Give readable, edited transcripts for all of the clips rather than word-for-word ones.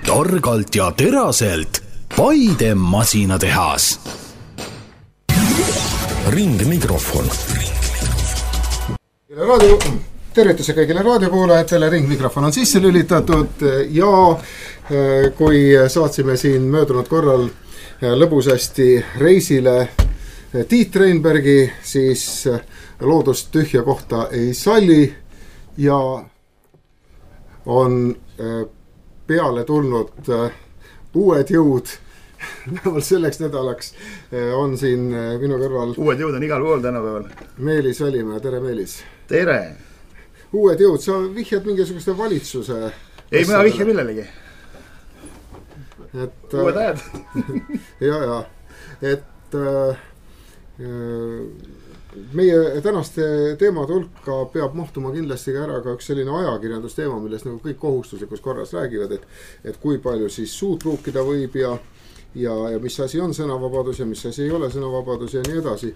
Targalt ja teraselt Paide masinatehas. Ringmikrofon. Tervituse kõigile raadiokuulajatele, ringmikrofon on sisse lülitatud ja kui saatsime siin möödunud korral lõbusasti reisile Tiit Reinbergi, siis loodust tühja kohta ei salli ja on peale tulnud uued jõud. Vähemalt selleks nädalaks on siin minu kõrval uued jõud on igal pool tänapäeval. Meelis Välimäe, tere Meelis. Tere. Uued jõud, sa vihjad mingisuguse valitsuse ei, mina vihja millelegi. Uued ajad. ja, et meie tänaste teemade hulka peab mahtuma kindlasti ka ära ka üks selline ajakirjandusteema, millest nagu kõik kohustuslikus korras räägivad, et kui palju siis suud pruukida võib ja mis asi on sõnavabadus ja mis asi ei ole sõnavabadus ja nii edasi.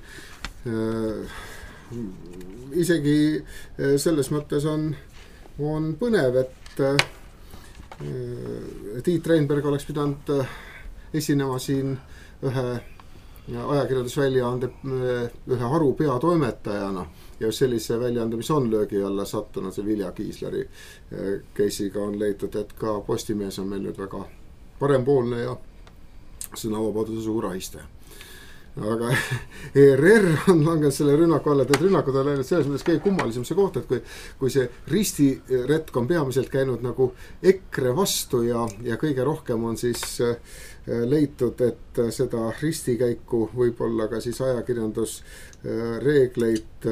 Isegi selles mõttes on põnev, et Tiit Reinberg oleks pidanud esinema siin ühe ajakirjandusväljaande ühe haru peatoimetajana ja sellise väljaande, mis on löögi alla sattunud, see Vilja Kiisleri case'iga on leitud, et ka Postimees on meil nüüd väga parempoolne ja sõnavabaduse suur ahistaja. Aga ERR on langenud selle rünnaku alla, et rünnakud on läinud selles mõttes kõige kummalisem see koht, et kui see ristiretk on peamiselt käinud nagu EKRE vastu ja kõige rohkem on siis leitud, et seda ristikäiku võib olla ka siis ajakirjandus reegleid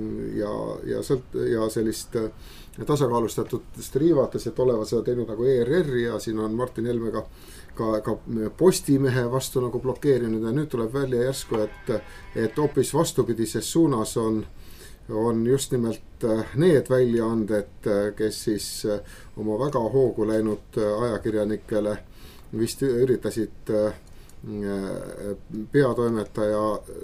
ja sellist tasakaalustatutest riivates, et olevat seda teinud nagu ERR ja siin on Martin Helme ka Postimehe vastu nagu blokeerinud ja nüüd tuleb välja järsku, et hoopis vastupidises suunas on just nimelt need väljaanded, kes siis oma väga hoogu läinud ajakirjanikele vist üritasid peatoimetaja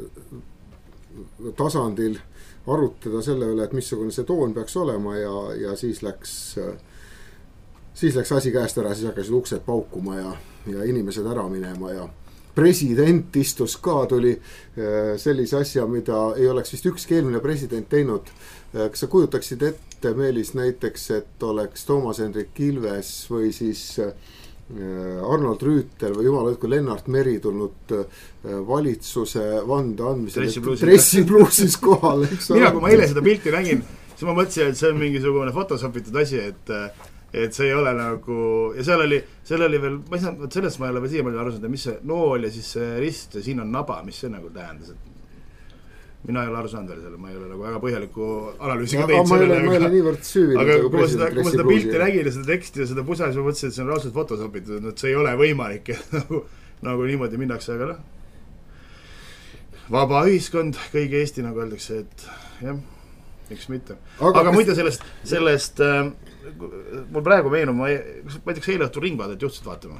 tasandil arutada selle üle, et missugune see toon peaks olema ja siis läks asi käest ära, siis hakkasid uksed paukuma ja inimesed ära minema ja president istus ka, tuli sellise asja, mida ei oleks vist ükski eelmine president teinud. Kas sa kujutaksid ette, Meelis, näiteks, et oleks Toomas Hendrik Ilves või siis Arnold Rüütel või jumal kui Lennart Meri tulnud valitsuse vande andmisel dressipluusis kohal. Mina, kui ma eile seda pilti nägin, siis ma mõtlesin, et see on mingisugune fotosopitud asi, et see ei ole nagu, ja seal oli veel, ma ei saa, sellest ma ei ole veel siiamaani aru saanud, mis see nool ja siis see rist ja siin on naba, mis see nagu tähendas, et mina ei ole aru saanud veel selle, ma ei ole nagu väga põhjaliku analüüsiga teinud sellele. Ma ei ole niivõrd süüvinud. Aga kui ma seda pilti nägin ja seda teksti ja seda pusa, siis ma mõtlesin, et see on raudselt fotosopitud, et see ei ole võimalik, nagu niimoodi minnakse, aga vaba ühiskond, kõigi Eesti, nagu öeldakse, et jah, miks mitte. Aga muide sellest mul praegu meenub, ma näiteks eile õhtul Ringvaadet juhtsid vaatama.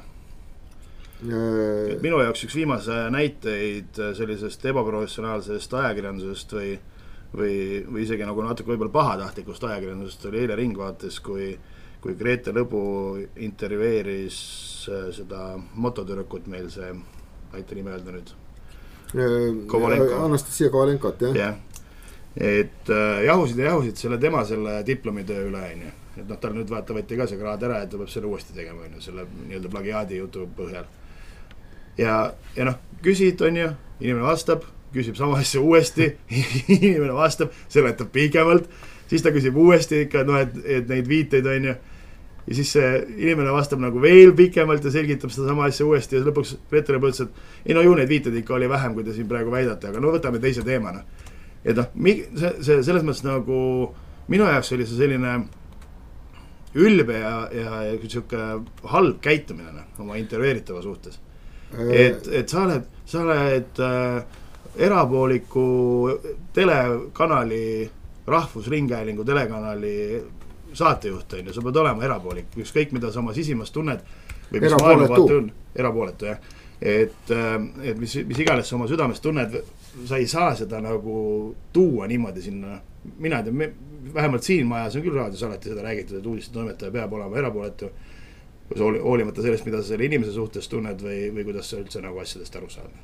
Minu jaoks üks viimase näiteid sellisest ebaprofessionaalsest ajakirjandusest või isegi nagu natuke võib-olla pahatahtlikust ajakirjandusest oli eile Ringvaates, kui Grete Lõbu intervjueeris seda mototüdrukut meil see, aita nime öelda nüüd, Anastasia Kovalenko, jah. Et jahusid selle tema selle diplomitöö üle, et tal nüüd võeti ka see kraad ära, et ta peab selle uuesti tegema, selle nii-öelda plagiaadi jutu põhjal. Ja küsid, inimene vastab, küsib sama asja uuesti, inimene vastab, seletab pikemalt, siis ta küsib uuesti ikka, et neid viiteid ja siis see inimene vastab nagu veel pikemalt ja selgitab seda sama asja uuesti ja lõpuks Grete Lõbu ütles, et ju neid viiteid ikka oli vähem, kui te siin praegu väidate, aga võtame teise teemana. Et see selles mõttes nagu minu jaoks oli see selline ülbe ja halb käitumine oma intervjueeritava suhtes. Et sa oled erapooliku telekanali, Rahvusringhäälingu telekanali saatejuht, sa pead olema erapoolik, ükskõik mida sa oma sisimas tunned või mis maailmavaate on, erapooletu, jah. Et mis iganes sa oma südamest tunned, sa ei saa seda nagu tuua niimoodi sinna. Mina tean, vähemalt siin majas on küll raadios alati seda räägitud, et uudiste toimetaja peab olema erapooletu. hoolimata sellest, mida sa selle inimese suhtes tunned või kuidas sa üldse nagu asjadest aru saad?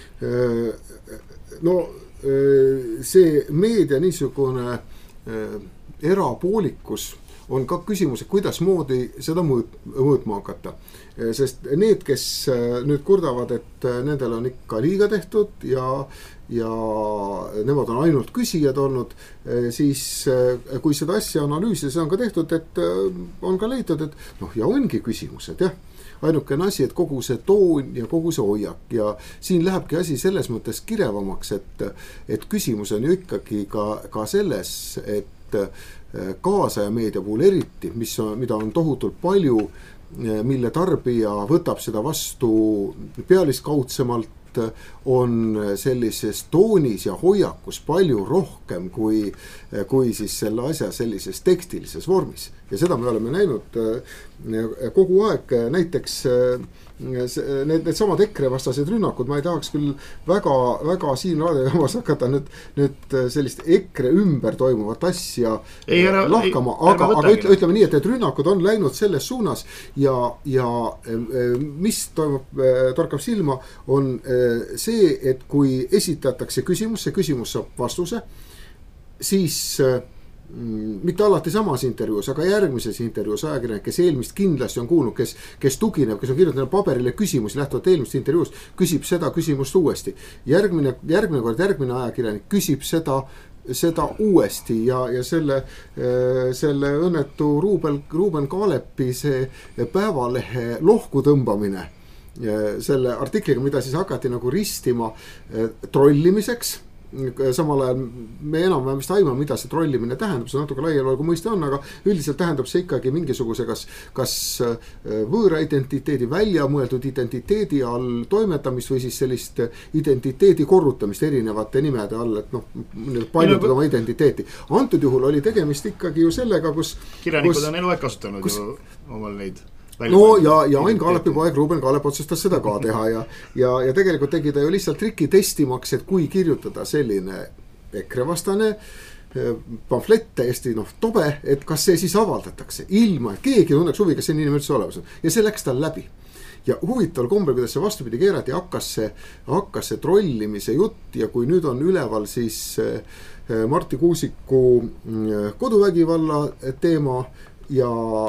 No see meedia niisugune erapoolikus on ka küsimus, et kuidas moodi seda mõõtma hakata. Sest need, kes nüüd kurdavad, et nendel on ikka liiga tehtud ja nemad on ainult küsijad olnud, siis kui seda asja analüüsida, see on ka tehtud, et on ka leitud, et ja ongi küsimused, jah. Ainukene asi, et kogu see toon ja kogu see hoiak ja siin lähebki asi selles mõttes kirevamaks, et küsimus on ju ikkagi ka selles, et kaasaja meedia puhul eriti, mida on tohutult palju, mille tarbija võtab seda vastu pealiskaudsemalt, on sellises toonis ja hoiakus palju rohkem kui siis selle asja sellises tekstilises vormis. Ja seda me oleme näinud kogu aeg, näiteks need samad EKRE vastased rünnakud, ma ei tahaks küll väga siin raadiojaamas hakata nüüd sellist EKRE ümber toimuvat asja lahkama, aga ütleme nii, et need rünnakud on läinud selles suunas ja mis toimub, torkab silma, on see, et kui esitatakse küsimus, see küsimus saab vastuse, siis mitte alati samas intervjuus, aga järgmises intervjuus ajakirjanik, kes eelmist kindlasti on kuulnud, kes tugineb, kes on kirjutanud paberile küsimusi lähtuvalt eelmist intervjuust, küsib seda küsimust uuesti. Järgmine kord järgmine ajakirjanik küsib seda uuesti ja selle õnnetu Ruuben Kaalepi see Päevalehe lohku tõmbamine selle artikliga, mida siis hakati nagu ristima trollimiseks. Samal ajal me enam-vähem vist aimame, mida see trollimine tähendab, see natuke laial kui mõiste on, aga üldiselt tähendab see ikkagi mingisuguse kas võõra identiteedi, välja mõeldud identiteedi all toimetamist või siis sellist identiteedi korrutamist erinevate nimede all, et paljudada oma identiteeti. Antud juhul oli tegemist ikkagi ju sellega, kus kirjanikud on eluaeg kasutanud ju omal neid. Ja Ain Kaalepi poeg Ruuben Kaalep otsustas seda ka teha ja tegelikult tegi ta ju lihtsalt triki testimaks, et kui kirjutada selline EKRE vastane pamflett täiesti tobe, et kas see siis avaldatakse ilma, et keegi tunneks huvi, kas see inimene üldse olemas on. Ja see läks tal läbi. Ja huvitaval kombel, kuidas see vastupidi keerati, hakkas see trollimise jutt ja kui nüüd on üleval siis Marti Kuusiku koduvägivalla teema ja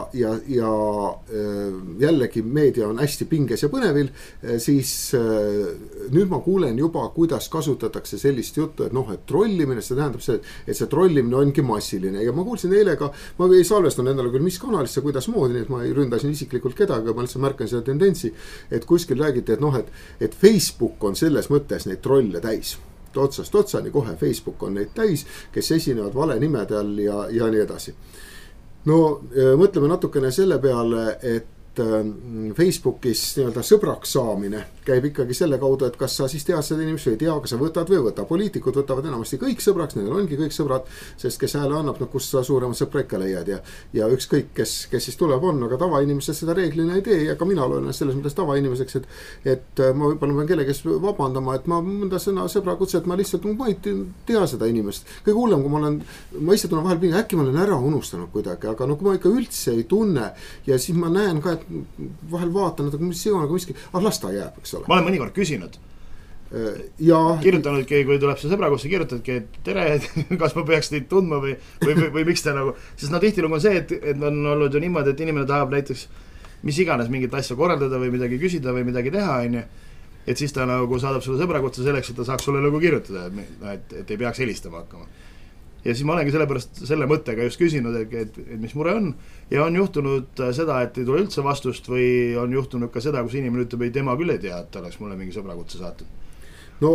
jällegi meedia on hästi pinges ja põnevil, siis nüüd ma kuulen juba, kuidas kasutatakse sellist juttu, et trollimine, see tähendab see, et see trollimine ongi massiline ja ma kuulsin eile ka, ma ei salvestanud endale küll mis kanalisse, kuidas moodi, nii et ma ei ründasin isiklikult kedagi, ma lihtsalt märkan seda tendentsi, et kuskil räägiti, et Facebook on selles mõttes neid trolle täis. Otsast otsani kohe Facebook on neid täis, kes esinevad vale nimede all ja nii edasi. No mõtleme natukene selle peale, et Facebookis nii-öelda sõbraks saamine käib ikkagi selle kaudu, et kas sa siis tead seda inimest või ei tea, kas sa võtad või võta. Poliitikud võtavad enamasti kõik sõbraks, nendel ongi kõik sõbrad, sest kes hääle annab, kust sa suuremat sõpra ikka leiad ja ükskõik, kes siis tuleb on, aga tavainimesed seda reeglina ei tee ja ka mina olen selles mõttes tavainimeseks, et ma võib-olla pean kellegi vabandama, et ma mõnda sõbra kutse, et ma lihtsalt ma ei tea seda inimest. Kõige hullem, kui ma ise tunnen vahel pinga, äkki ma olen ära unustanud kuidagi, aga kui ma ikka üldse ei tunne ja siis ma näen ka, et vahel vaatan, et mis see on, aga miski, las ta jääb, eks ole. Ma olen mõnikord küsinud kirjutanudki, kui tuleb see sõbra, kus sa kirjutadki, et tere, kas ma peaks teid tundma või miks ta nagu, sest tihtilugu on see, et on olnud ju niimoodi, et inimene tahab näiteks mis iganes mingit asja korraldada või midagi küsida või midagi teha, et siis ta nagu saadab sulle sõbrakutse selleks, et ta saaks sulle nagu kirjutada, et ei peaks helistama hakkama. Ja siis ma olengi sellepärast selle mõttega just küsinud, et mis mure on. Ja on juhtunud seda, et ei tule üldse vastust või on juhtunud ka seda, kus inimene ütleb, ei tema küll ei tea, et oleks mulle mingi sõbrakutse saatud. No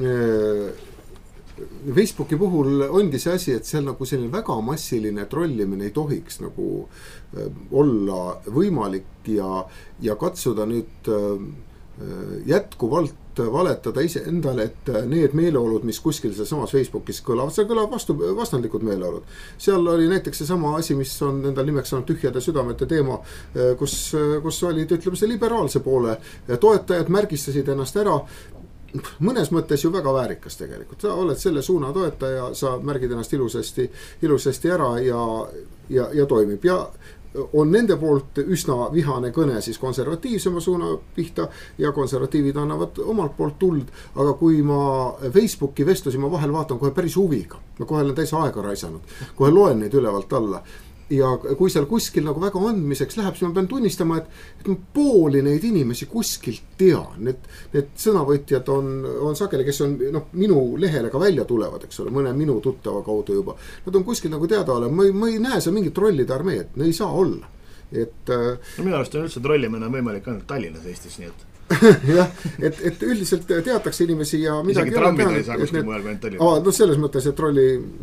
Facebooki puhul ongi see asi, et seal nagu selline väga massiline trollimine ei tohiks nagu olla võimalik ja katsuda nüüd jätkuvalt valetada ise endale, et need meeleolud, mis kuskil samas Facebookis kõlavad, seal kõlavad vastandlikud meeleolud. Seal oli näiteks see sama asi, mis on endal nimeks saanud tühjade südamete teema, kus olid, ütleme, see liberaalse poole toetajad märgistasid ennast ära. Mõnes mõttes ju väga väärikas tegelikult. Sa oled selle suuna toetaja, sa märgid ennast ilusasti ära ja toimib. Ja on nende poolt üsna vihane kõne siis konservatiivsema suuna pihta ja konservatiivid annavad omalt poolt tuld, aga kui ma Facebooki vestlusi ma vahel vaatan kohe päris huviga, ma kohe olen täis aega raisanud, kohe loen neid ülevalt alla. Ja kui seal kuskil nagu väga andmiseks läheb, siis ma pean tunnistama, et ma pooli neid inimesi kuskilt tean. Need sõnavõtjad on sageli, kes on minu lehele ka välja tulevad, eks ole, mõne minu tuttava kaudu juba. Nad on kuskil nagu teada ole, ma ei näe seal mingit trollide armeed, ne ei saa olla. Minu arust on üldse trollimine võimalik ainult Tallinnas Eestis, nii et jah, et üldiselt teatakse inimesi ja midagi isegi trammida ei saa kuskil mujal kui ainult Tallinnas. No selles mõttes, et trolli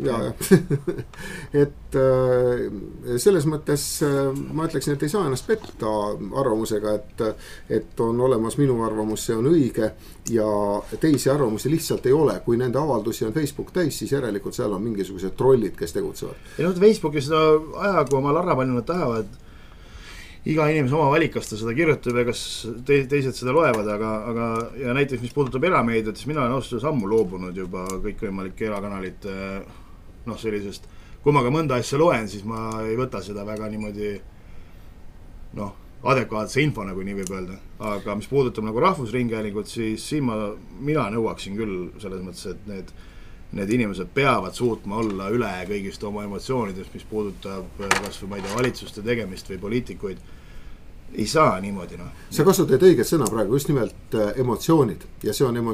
et selles mõttes ma ütleksin, et ei saa ennast petta arvamusega, et on olemas minu arvamus, see on õige ja teisi arvamusi lihtsalt ei ole. Kui nende avaldusi on Facebook täis, siis järelikult seal on mingisugused trollid, kes tegutsevad. Ja Facebooki seda ajagu oma larrapalli nad tahavad, iga inimese oma valikast seda kirjutab ja kas teised seda loevad, aga ja näiteks mis puudutab erameediat, siis mina olen ausalt sammu loobunud juba kõikvõimalike erakanalite sellisest, kui ma ka mõnda asja loen, siis ma ei võta seda väga niimoodi adekvaatse info, nagu nii võib öelda, aga mis puudutab nagu rahvusringhäälingut, siis siin mina nõuaksin küll selles mõttes, et need inimesed peavad suutma olla üle kõigist oma emotsioonidest, mis puudutab kas või ma ei tea, valitsuste tegemist või poliitikuid. Ei saa niimoodi. Sa kasutad õiget sõna praegu, just nimelt emotsioonid ja see on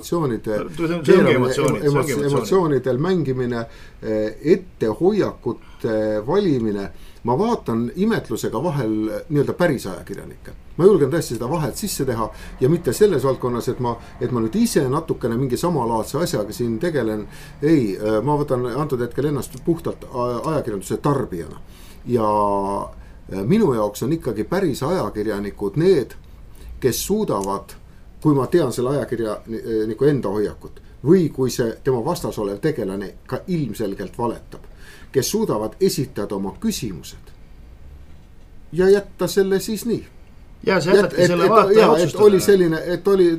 emotsioonidel mängimine, ettehoiakute valimine. Ma vaatan imetlusega vahel nii-öelda päris ajakirjanikke. Ma julgen tõesti seda vahet sisse teha ja mitte selles valdkonnas, et ma nüüd ise natukene mingi samalaadse asjaga siin tegelen. Ei, ma võtan antud hetkel ennast puhtalt ajakirjanduse tarbijana. Ja minu jaoks on ikkagi päris ajakirjanikud need, kes suudavad, kui ma tean selle ajakirjaniku enda hoiakut või kui see tema vastas olev tegelane ka ilmselgelt valetab, kes suudavad esitada oma küsimused ja jätta selle siis nii. Ja see jätki selle vaataja otsustada.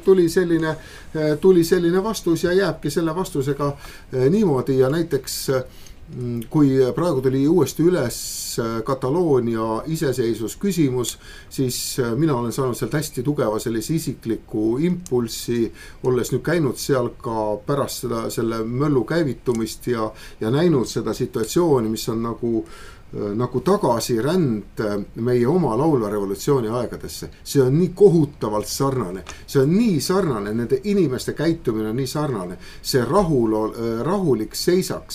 Tuli selline vastus ja jääbki selle vastusega niimoodi ja näiteks kui praegu tuli uuesti üles Kataloonia iseseisvus küsimus, siis mina olen saanud sealt hästi tugeva sellise isikliku impulsi, olles nüüd käinud seal ka pärast selle möllu käivitumist ja näinud seda situatsiooni, mis on nagu tagasi ränd meie oma laulva revolutsiooni aegadesse. See on nii kohutavalt sarnane. See on nii sarnane, nende inimeste käitumine on nii sarnane. See rahulik seisak,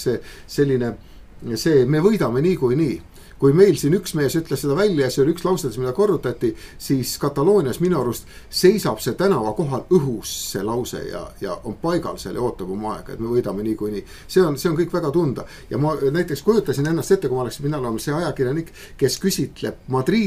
see me võidame nii kui nii. Kui meil siin üks mees ütles seda välja ja see oli üks lausedes, mida korrutati, siis Kataloonias minu arust seisab see tänava kohal õhus see lause ja on paigal seal ja ootab oma aega, et me võidame nii kui nii. See on kõik väga tunda. Ja ma näiteks kujutasin ennast ette, kui ma oleksin mina olema see ajakirjanik, kes küsitleb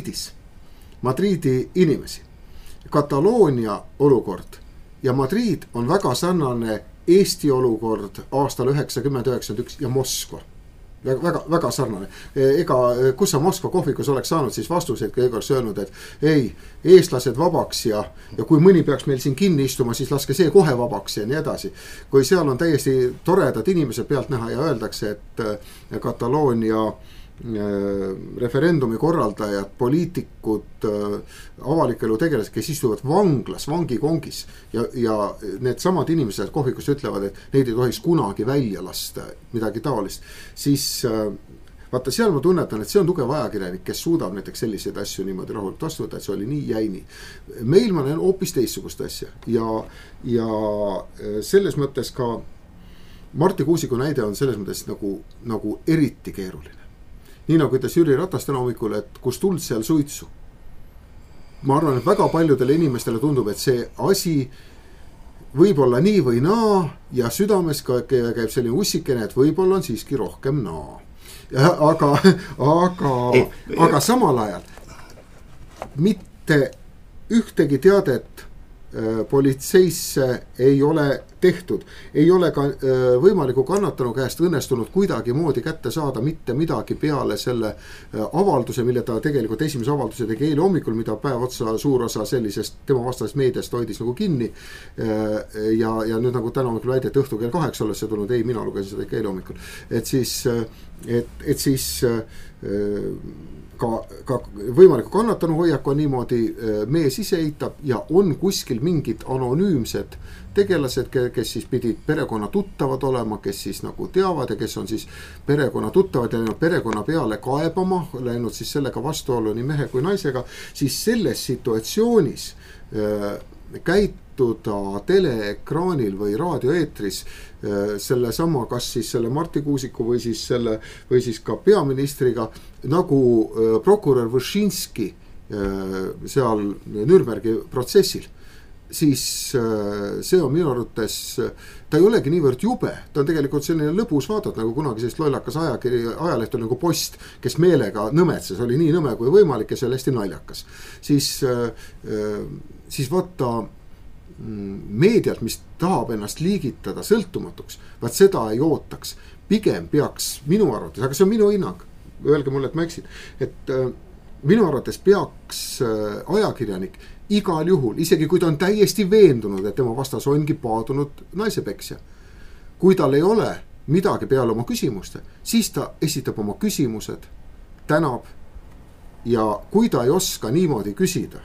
Madridi inimesi. Kataloonia olukord ja Madrid on väga sarnane Eesti olukord aastal 1991 ja Moskva. Väga sarnane. Kus sa Moskva kohvikus oleks saanud siis vastuseid, kui oleks öelnud, et ei, eestlased vabaks ja kui mõni peaks meil siin kinni istuma, siis laske see kohe vabaks ja nii edasi. Kui seal on täiesti toredad inimesed pealt näha ja öeldakse, et Kataloonia referendumi korraldajad, poliitikud, avalikelu tegelased, kes istuvad vanglas, vangikongis ja need samad inimesed kohvikus ütlevad, et neid ei tohiks kunagi välja lasta, midagi taolist, siis vaata seal ma tunnetan, et see on tugev ajakirjanik, kes suudab näiteks selliseid asju niimoodi rahulikult vastu võtta, et see oli nii jäini. Meil ma näen hoopis teistsugust asja ja selles mõttes ka Marti Kuusiku näide on selles mõttes nagu eriti keeruline. Nii nagu ütles Jüri Ratas täna hommikul, et kus tuld seal suitsu. Ma arvan, et väga paljudele inimestele tundub, et see asi võib olla nii või naa ja südames käib selline ussikene, et võib-olla on siiski rohkem naa. Aga samal ajal mitte ühtegi teadet politseisse ei ole tehtud, ei ole ka võimaliku kannatanu käest õnnestunud kuidagi moodi kätte saada mitte midagi peale selle avalduse, mille ta tegelikult esimese avalduse tegi eile hommikul, mida päev otsa suur osa sellisest tema vastasest meediast hoidis nagu kinni. Ja nüüd nagu täna hommikul väide, et õhtu kell 8 olles see tulnud, ei, mina lugesin seda ikka eile hommikul. Et siis ka võimaliku kannatanu hoiak on niimoodi mees ise eitab ja on kuskil mingid anonüümsed tegelased, kes siis pidid perekonna tuttavad olema, kes siis nagu teavad ja kes on siis perekonna tuttavad ja läinud perekonna peale kaebama, läinud siis sellega vastuollu nii mehe kui naisega, siis selles situatsioonis käituda teleekraanil või raadioeetris selle sama, kas siis selle Marti Kuusiku või siis ka peaministriga, nagu prokurör Võšinski seal Nürnbergi protsessil, siis see on minu arvates, ta ei olegi niivõrd jube, ta on tegelikult selline lõbus vaadata, nagu kunagi sellist lollakas ajaleht oli nagu Post, kes meelega nõmetses, oli nii nõme kui võimalik ja see oli hästi naljakas. Siis vaata meediat, mis tahab ennast liigitada sõltumatuks, vaat seda ei ootaks. Pigem peaks minu arvates, aga see on minu hinnang, öelge mulle, et ma eksin, et minu arvates peaks ajakirjanik igal juhul, isegi kui ta on täiesti veendunud, et tema vastas ongi paadunud naisepeksja. Kui tal ei ole midagi peale oma küsimuste, siis ta esitab oma küsimused, tänab ja kui ta ei oska niimoodi küsida,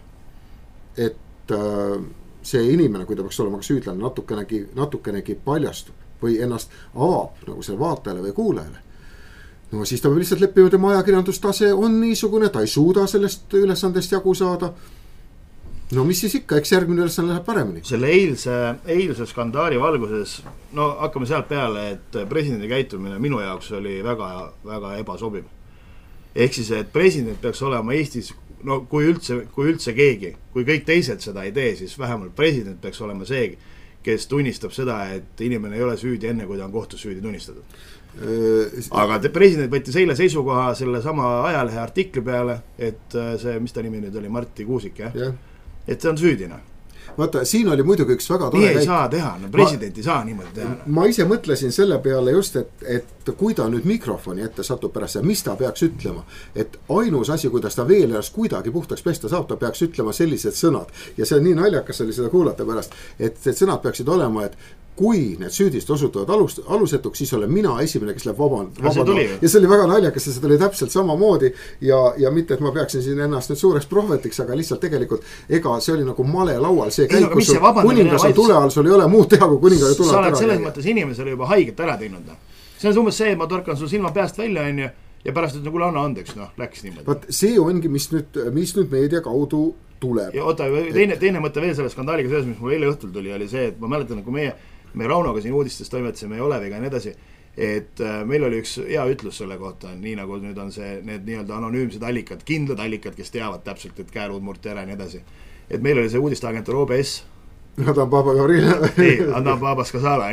et see inimene, kui ta peaks olema ka süüdlane, natukenegi paljastub või ennast avab nagu selle vaatajale või kuulajale, no siis ta peab lihtsalt leppima, tema ajakirjandustase on niisugune, ta ei suuda sellest ülesandest jagu saada. No mis siis ikka, eks järgmine ülesanne läheb paremini. Selle eilse skandaali valguses, no hakkame sealt peale, et presidendi käitumine minu jaoks oli väga, väga ebasobiv. Ehk siis, et president peaks olema Eestis, no kui üldse keegi, kui kõik teised seda ei tee, siis vähemalt president peaks olema see, kes tunnistab seda, et inimene ei ole süüdi enne, kui ta on kohtus süüdi tunnistatud. Aga president võttis eile seisukoha selle sama ajalehe artikli peale, et see, mis ta nimi nüüd oli, Marti Kuusik, et see on süüdina. Vaata, siin oli muidugi üks väga tore nii ei saa teha, no president ei saa niimoodi teha. Ma ise mõtlesin selle peale just, et kui ta nüüd mikrofoni ette satub pärast, mis ta peaks ütlema, et ainus asi, kuidas ta veel ennast kuidagi puhtaks pesta saab, ta peaks ütlema sellised sõnad ja see on nii naljakas oli seda kuulata pärast, et sõnad peaksid olema, et kui need süüdist osutuvad alusetuks, siis olen mina esimene, kes läheb vabandama. Ja see oli väga naljakas, see tuli täpselt samamoodi ja mitte, et ma peaksin siin ennast nüüd suureks prohvetiks, aga lihtsalt tegelikult ega see oli nagu male laual, see käik, kus kuningas on tule all, sul ei ole muud teha, kui kuningas tule all. Sa oled selles mõttes inimesele juba haiget ära teinud. See on umbes see, et ma torkan sul silma peast välja ja pärast ütlen, kuule anna andeks, läks niimoodi. Vaat see ongi, mis nüüd meedia kaudu tuleb. Ja oota, teine mõte veel selle skandaaliga selles, mis mul eile õhtul tuli, oli see, et ma mäletan, kui me Raunoga siin uudistes toimetsime ja Oleviga ja nii edasi, et meil oli üks hea ütlus selle kohta, nii nagu nüüd on see, need nii-öelda anonüümsed allikad, kindlad allikad, kes teavad täpselt, et käärud murti ära ja nii edasi. Et meil oli see uudisteagentuur OBS. Adam Baba Gavrila. Ei, Adam Babas Kasala.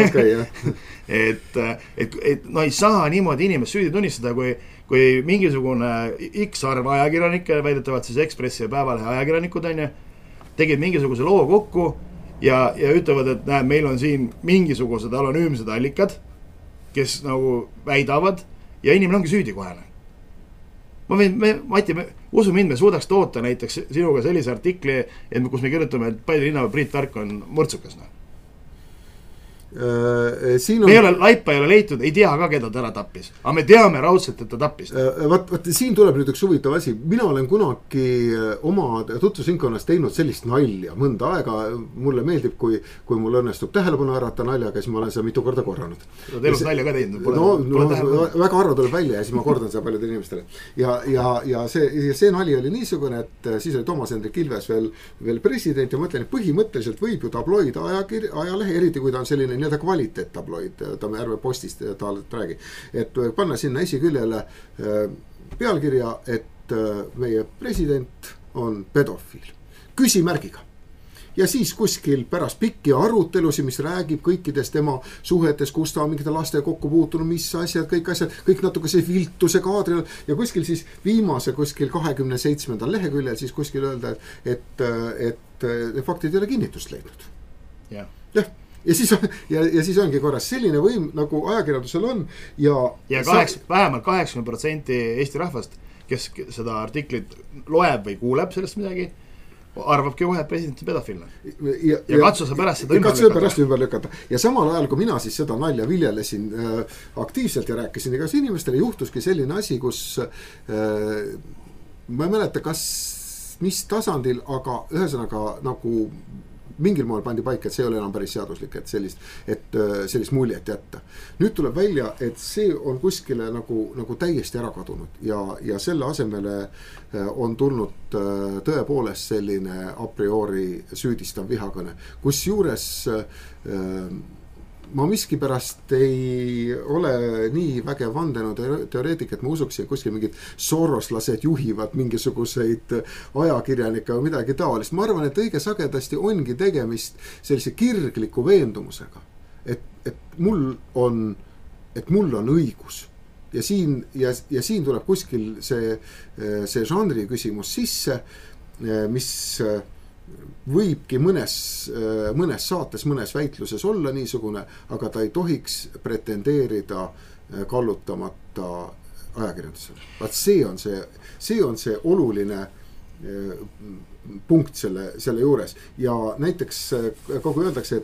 Et no ei saa niimoodi inimest süüdi tunnistada, kui mingisugune X arv ajakirjanikke, väidetavalt siis Ekspressi ja Päevalehe ajakirjanikud tegid mingisuguse loo kokku ja ütlevad, et näed, meil on siin mingisugused anonüümsed allikad, kes nagu väidavad ja inimene ongi süüdi kohene. Mati, usu mind, me suudaks toota näiteks sinuga sellise artikli, kus me kirjutame, et Paide linnapea Priit Värk on mõrtsukas. Me ei ole, laipa ei ole leitud, ei tea ka, keda ta ära tappis. Aga me teame raudselt, et ta tappis. Vaat siin tuleb nüüd üks huvitav asi. Mina olen kunagi oma tutvusringkonnas teinud sellist nalja mõnda aega. Mulle meeldib, kui mul õnnestub tähelepanu ärata naljaga, siis ma olen seda mitu korda korranud. Elus nalja ka teinud? Väga harva tuleb välja ja siis ma kordan seda paljudele inimestele. Ja see nali oli niisugune, et siis oli Toomas Hendrik Ilves veel president ja mõtlen, et põhimõtteliselt võib ju tabloid ajalehe, eriti kui ta on selline nii-öelda kvaliteettabloid, ta me ärme postist räägi, et panna sinna esiküljele pealkirja, et meie president on pedofiil. Küsimärgiga. Ja siis kuskil pärast pikki arutelusi, mis räägib kõikidest tema suhetes, kus ta on mingite laste kokku puutunud, mis asjad, kõik natuke see viltuse kaadril ja kuskil siis viimase kuskil 27. leheküljel siis kuskil öelda, et faktid ei ole kinnitust leidnud. Jah. ja siis ongi korras selline võim nagu ajakirjandusel on ja vähemalt 80% Eesti rahvast, kes seda artiklit loeb või kuuleb sellest midagi, arvabki kohe, et president on pedofiilne. Ja katsu sa pärast seda ümber lükata. Ja samal ajal, kui mina siis seda nalja viljelesin aktiivselt ja rääkisin igas inimestele, juhtuski selline asi, kus ma ei mäleta, mis tasandil, aga ühesõnaga nagu mingil moel pandi paika, et see ei ole enam päris seaduslik, et sellist muljet jätta. Nüüd tuleb välja, et see on kuskile nagu täiesti ära kadunud ja selle asemele on tulnud tõepoolest selline a priori süüdistav vihakõne, kus juures ma miskipärast ei ole nii vägev vandenõuteoreetik, et ma usuksin, et kuskil mingid soroslased juhivad mingisuguseid ajakirjanikke või midagi taolist. Ma arvan, et õige sagedasti ongi tegemist sellise kirgliku veendumusega, et mul on õigus. Ja siin tuleb kuskil see žanri küsimus sisse, mis võibki mõnes saates, mõnes väitluses olla niisugune, aga ta ei tohiks pretendeerida kallutamata ajakirjandusele. Vaat see on see oluline punkt selle juures ja näiteks kogu öeldakse,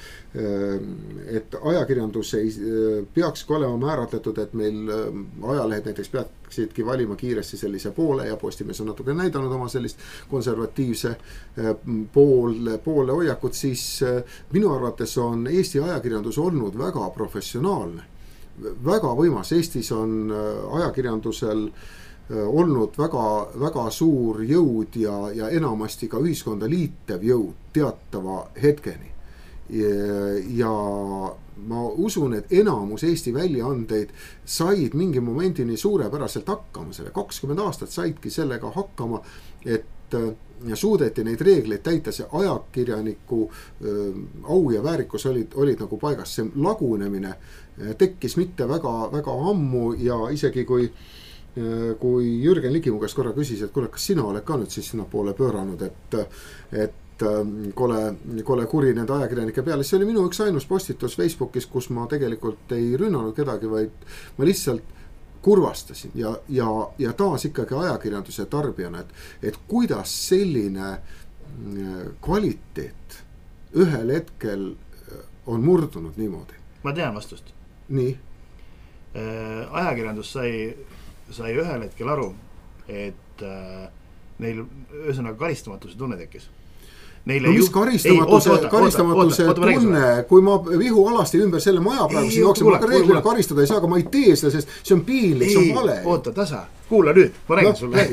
et ajakirjandus ei peakski olema määratletud, et meil ajalehed näiteks peaksidki valima kiiresti sellise poole ja Postimees on natuke näidanud oma sellist konservatiivse poole hoiakut, siis minu arvates on Eesti ajakirjandus olnud väga professionaalne, väga võimas. Eestis on ajakirjandusel olnud väga suur jõud ja enamasti ka ühiskonda liitev jõud teatava hetkeni. Ja ma usun, et enamus Eesti väljaandeid said mingi momendini suurepäraselt hakkama. Selle 20 aastat saidki sellega hakkama, et suudeti neid reegleid täita. See ajakirjaniku au ja väärikus olid nagu paigas. See lagunemine tekkis mitte väga ammu ja isegi kui Jürgen Ligi mu käest korra küsis, et kuule, kas sina oled ka nüüd siis sinna poole pööranud, et kole kuri nende ajakirjanike peale. See oli minu üks ainus postitus Facebookis, kus ma tegelikult ei rünnanud kedagi, vaid ma lihtsalt kurvastasin ja taas ikkagi ajakirjanduse tarbijana, et kuidas selline kvaliteet ühel hetkel on murdunud niimoodi. Ma tean vastust. Nii? Ajakirjandus sai ühel hetkel aru, et neil ühesõnaga karistamatuse tunne tekkis. Mis karistamatuse tunne, kui ma vihualasti ümber selle maja praegu siin jookse, ma reeglina karistada ei saa, aga ma ei tee seda, sest see on piinlik, see on vale. Oota, tasa, kuula nüüd, ma räägin sulle.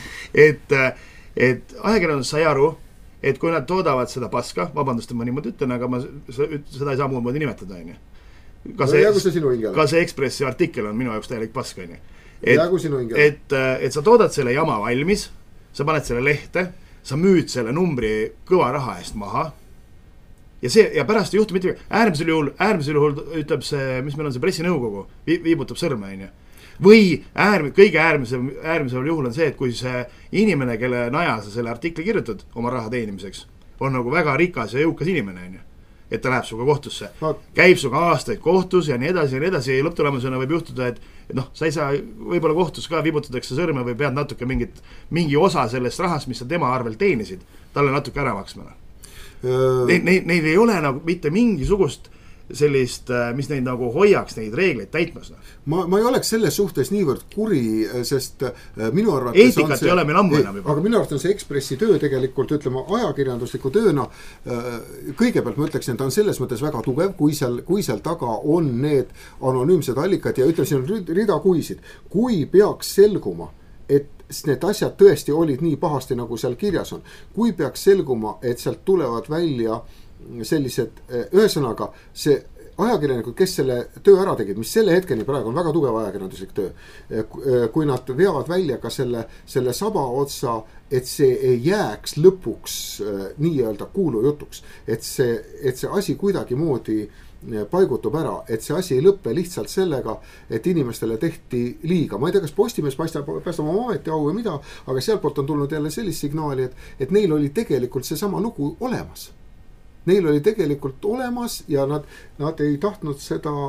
et ajakirjandus sai aru, et kui nad toodavad seda paska, vabandust, et ma niimoodi ütlen, aga seda ei saa muud moodi nimetada, on ju. Ka see Ekspressi artikkel on minu jaoks täielik pask, on ju. Et sa toodad selle jama valmis, sa paned selle lehte, sa müüd selle numbri kõva raha eest maha ja pärast ei juhtu mitte äärmisel juhul ütleb see, mis meil on see pressinõukogu, viibutab sõrme, on ju. Või kõige äärmisel juhul on see, et kui see inimene, kelle naja sa selle artikli kirjutad oma raha teenimiseks, on nagu väga rikas ja jõukas inimene, on ju. Et ta läheb suga kohtusse, käib suga aastaid kohtus ja nii edasi ja lõpptulemusena võib juhtuda, et sa ei saa võib-olla kohtus ka viibutatakse sõrme või pead natuke mingi osa sellest rahast, mis sa tema arvel teenisid, talle natuke ära maksma. Neil ei ole nagu mitte mingisugust sellist, mis neid nagu hoiaks neid reegleid täitmas. Ma ei oleks selles suhtes niivõrd kuri, sest minu arvates eetikat ei ole meil ammu enam juba. Aga minu arvates on see Ekspressi töö tegelikult, ütleme, ajakirjandusliku tööna. Kõigepealt ma ütleksin, et ta on selles mõttes väga tugev, kui seal taga on need anonüümsed allikad ja ütleme, siin on rida kuisid. Kui peaks selguma, et need asjad tõesti olid nii pahasti, nagu seal kirjas on. Kui peaks selguma, et sealt tulevad välja sellised, ühesõnaga see ajakirjanikud, kes selle töö ära tegid, mis selle hetkeni praegu on väga tugev ajakirjanduslik töö, kui nad veavad välja ka selle saba otsa, et see ei jääks lõpuks nii-öelda kuulujutuks, et see asi kuidagi moodi paigutub ära, et see asi ei lõppe lihtsalt sellega, et inimestele tehti liiga. Ma ei tea, kas Postimees päästab oma ameti au või mida, aga sealt poolt on tulnud jälle sellist signaali, et neil oli tegelikult see sama lugu olemas. neil oli tegelikult olemas ja nad ei tahtnud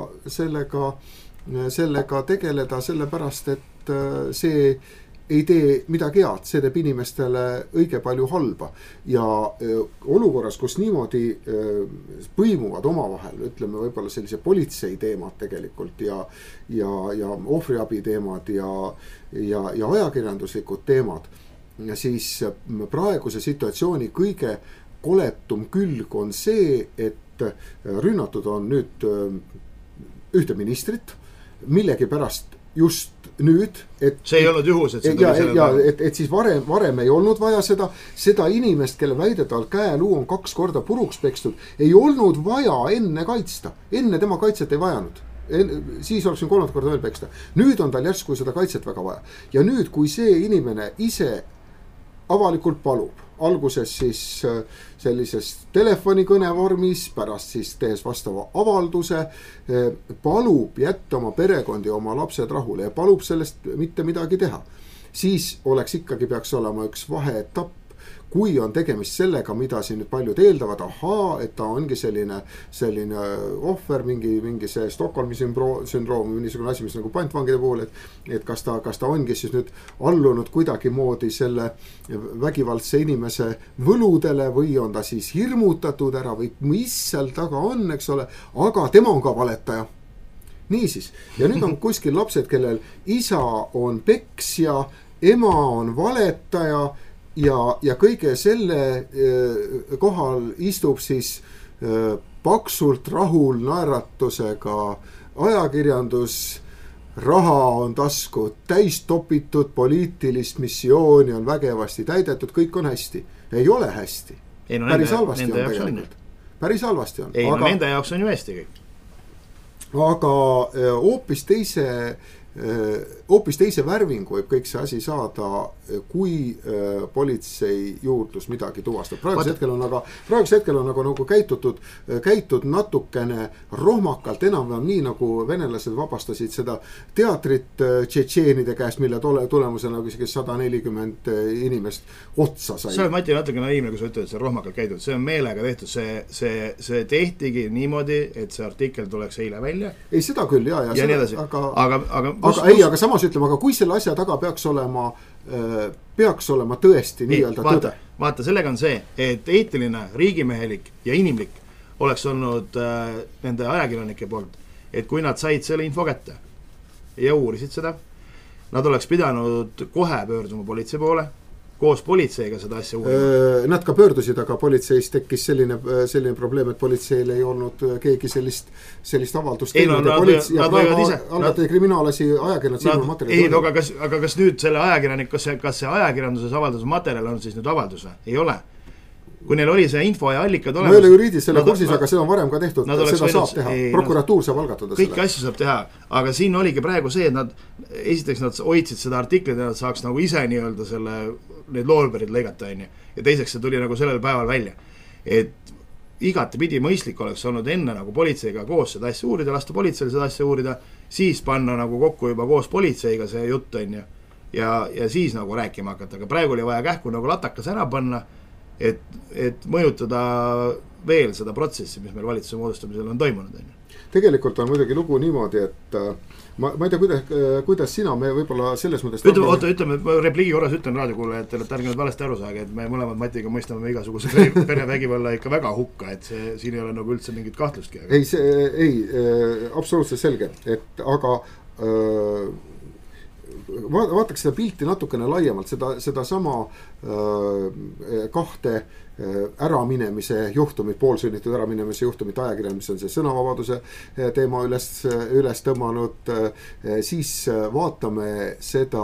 sellega tegeleda, sellepärast et see ei tee midagi head, see teeb inimestele õige palju halba ja olukorras, kus niimoodi põimuvad omavahel, ütleme võib-olla sellise politsei teemad tegelikult ja ohvriabi teemad ja ajakirjanduslikud teemad, siis praeguse situatsiooni kõige koletum külg on see, et rünnatud on nüüd ühte ministrit, millegi pärast just nüüd, et see ei olnud juhus, et et siis varem ei olnud vaja seda inimest, kelle väidetavalt käeluu on 2 korda puruks pekstud, ei olnud vaja enne kaitsta, enne tema kaitset ei vajanud. Siis oleks 3. korda veel peksta. Nüüd on tal järsku seda kaitset väga vaja. Ja nüüd, kui see inimene ise avalikult palub, alguses siis sellises telefonikõne vormis, pärast siis tehes vastava avalduse, palub jätta oma perekondi, oma lapsed rahule ja palub sellest mitte midagi teha. Siis peaks olema üks vaheetapp, kui on tegemist sellega, mida siin nüüd paljud eeldavad, et ta ongi selline ohver, mingi see Stockholmi sündroom, niisugune asi, mis nagu pantvangide puhul, et kas ta ongi siis nüüd allunud kuidagi moodi selle vägivaldse inimese võludele või on ta siis hirmutatud ära või mis seal taga on, eks ole, aga tema on ka valetaja. Niisiis, ja nüüd on kuskil lapsed, kellel isa on peksja, ema on valetaja ja kõige selle kohal istub siis paksult rahul naeratusega ajakirjandus, raha on taskud täis topitud, poliitilist missiooni on vägevasti täidetud, kõik on hästi. Ei ole hästi. Päris halvasti on tegelikult. Päris halvasti on. Ei, nende jaoks on ju hästi kõik. Aga hoopis teise värvingu võib kõik see asi saada, kui politsei juurdlus midagi tuvastab. Praegusel hetkel on nagu käitud natukene rohmakalt, enam nii nagu venelased vabastasid seda teatrit tšetšeenide käest, mille tulemusena 140 inimest otsa sai. See on Mati natuke naiivne, kui sa ütled, et see on rohmakalt käidud. See on meelega tehtud. See tehtigi niimoodi, et see artikkel tuleks eile välja. Ei, seda küll, ja nii edasi. Aga samas ütleme, aga kui selle asja taga peaks olema tõesti nii-öelda tõde. Vaata, sellega on see, et eetiline, riigimehelik ja inimlik oleks olnud nende ajakirjanike poolt, et kui nad said selle info kätte ja uurisid seda, nad oleks pidanud kohe pöörduma politsei poole, koos politseiga seda asja uurima. Nad ka pöördusid, aga politseis tekkis selline probleem, et politseil ei olnud keegi sellist avaldust teinud ja algatati kriminaalasi ajakirjandus. Aga kas nüüd selle ajakirjanik, kas see ajakirjanduses avalduse materjal on siis nüüd avaldus? Ei ole. Kui neil oli see info ja allikad olemas. Ma ei ole juriidis selle kursis, aga seda on varem ka tehtud. Seda saab teha. Prokuratuur saab algatada selle. Kõiki asju saab teha. Aga siin oligi praegu see, et esiteks nad hoidsid seda artiklit ja nad saaks nagu ise nii-öelda need loolberid lõigata. Ja teiseks see tuli nagu sellel päeval välja. Et igati pidi mõistlik oleks olnud enne nagu politseiga koos seda asja uurida, lasta politseil seda asja uurida, siis panna nagu kokku juba koos politseiga see jutt ja siis nagu rääkima hakata. Aga praegu oli vaja kähku nagu latakas ära panna, et mõjutada veel seda protsessi, mis meil valitsuse moodustamisel on toimunud. Tegelikult on muidugi lugu niimoodi, et ma ei tea, kuidas sina, me võib-olla selles mõttes... Ütleme, repliigi korras ütlen raadiokuulajatele, et ärge nüüd valesti aru saage, et me mõlemad Matiga mõistame igasuguse perevägivalla ikka väga hukka, et siin ei ole nagu üldse mingit kahtlustki. Ei, absoluutselt selge, aga vaataks seda pilti natukene laiemalt, seda sama kahte äraminemise juhtumit, poolsünnitud äraminemise juhtumit ajakirjandus on see sõnavabaduse teema üles tõmmanud, siis vaatame seda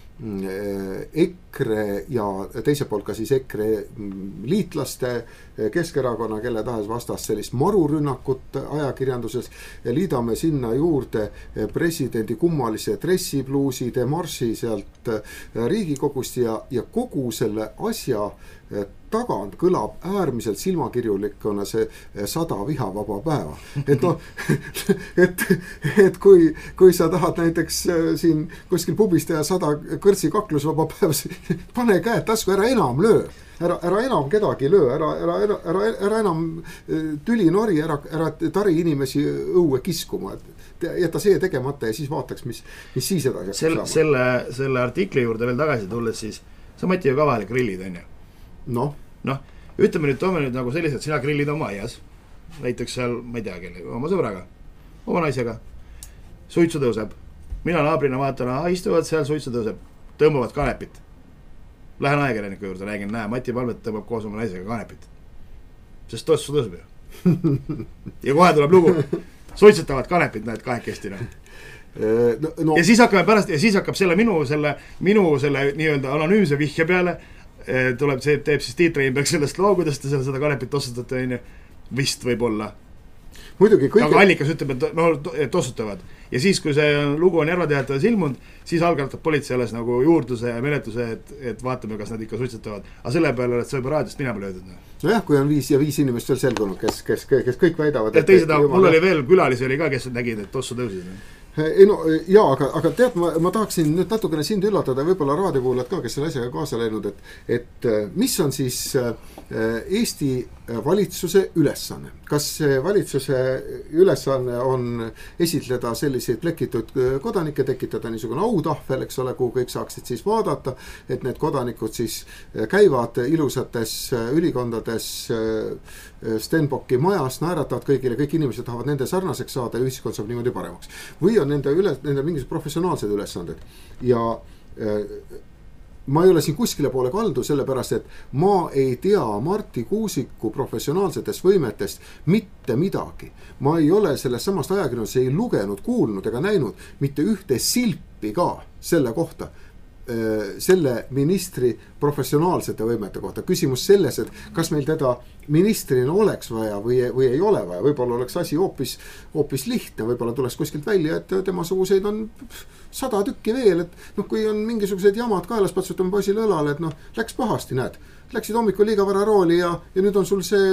EKRE ja teiselt poolt ka siis EKRE liitlaste, Keskerakonna, kelle tahes vastas sellist marurünnakut ajakirjanduses, liidame sinna juurde presidendi kummalise dressipluusi demarsi sealt Riigikogust ja kogu selle asja tagant kõlab äärmiselt silmakirjulikuna see 100 vihavaba päeva. Et noh, et kui sa tahad näiteks siin kuskil pubis teha 100 kõrtsi kaklusvaba päeva, pane käed tasku, ära enam löö. Ära enam kedagi löö, ära enam tüli nori, ära tari inimesi õue kiskuma. Jäta see tegemata ja siis vaataks, mis siis edasi selle artikli juurde veel tagasi tulles, siis sa Mati ju ka vahel grillid, on ju? Noh, toome nüüd nagu sellised, sina grillid oma aias, näiteks seal, ma ei tea kelle, oma sõbraga, oma naisega, suitsu tõuseb, mina naabrina vaatan, istuvad seal, suitsu tõuseb, tõmbavad kanepit. Lähen ajakirjaniku juurde, räägin, näe, Mati Palmet tõmbab koos oma naisega kanepit. Sest tossu tõuseb ju. Ja kohe tuleb lugu. Suitsetavad kanepit, näed, kahekesti. No. Ja siis hakkab selle minu nii-öelda anonüümse vihje peale, teeb siis Tiit Reinberg sellest loo, kuidas ta seda kanepit tossutate, vist võib olla. Muidugi kõige... Aga allikas ütleb, et tossutavad. Ja siis, kui see lugu on Järvateatajas ilmunud, siis algatab politsei alles nagu juurdluse ja menetluse, et vaatame, kas nad ikka suitsetavad. Aga selle peale oled sa juba raadiost mina peale öeldud. Nojah, kui on 5 inimest veel selgunud, kes kõik väidavad. Ja teised, mul oli veel külalisi oli ka, kes nägid, et tossu tõusid. Ei no, jaa, aga tead, ma tahaksin nüüd natukene sind üllatada, võib-olla raadiokuulajad ka, kes selle asjaga kaasa läinud, et mis on siis Eesti valitsuse ülesanne? Kas valitsuse ülesanne on esitleda selliseid plekitud kodanikke, tekitada niisugune autahvel, eks ole, kuhu kõik saaksid siis vaadata, et need kodanikud siis käivad ilusates ülikondades Stenbocki majas, naeratavad kõigile, kõik inimesed tahavad nende sarnaseks saada ja ühiskond saab niimoodi paremaks. Või on nende mingisugused professionaalsed ülesanded. Ja ma ei ole siin kuskile poole kaldu, sellepärast, et ma ei tea Marti Kuusiku professionaalsetest võimetest mitte midagi. Ma ei ole sellest samast ajakirjandusest ei lugenud, kuulnud ega näinud mitte ühte silpi ka selle kohta, selle ministri professionaalsete võimete kohta. Küsimus selles, et kas meil teda ministrina oleks vaja või ei ole vaja. Võib-olla oleks asi hoopis lihtne, võib-olla tuleks kuskilt välja, et tema suguseid on 100 tükki veel, et kui on mingisugused jamad kaelas, patsutame poisile õlale, et läks pahasti, näed. Läksid hommikul liiga vara rooli ja nüüd on sul see